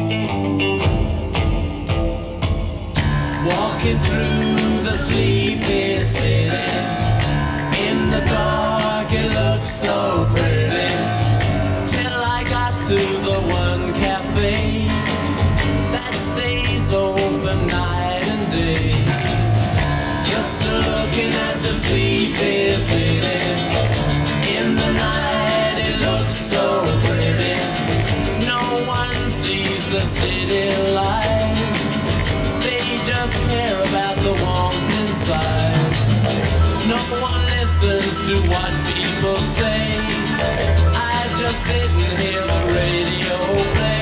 Walking through the sleepy city, in the dark it looked so pretty, till I got to the one cafe that stays open night and day. Just looking at the sleepy city, in the night it looks so pretty. No one sees the city lights, they just care about the warmth inside. No one listens to what people say, I just sit and hear the radio play.